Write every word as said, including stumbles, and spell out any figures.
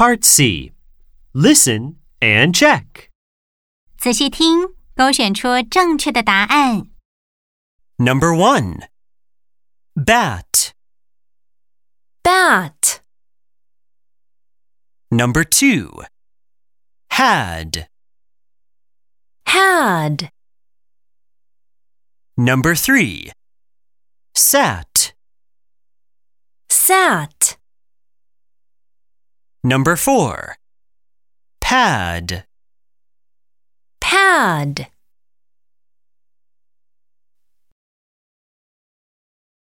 Part C. Listen and check. 仔细听，勾选出正确的答案。 Number one. Bat. Bat. Number two. Had. Had. Number three. Sat. Sat. Number four. Pad. Pad.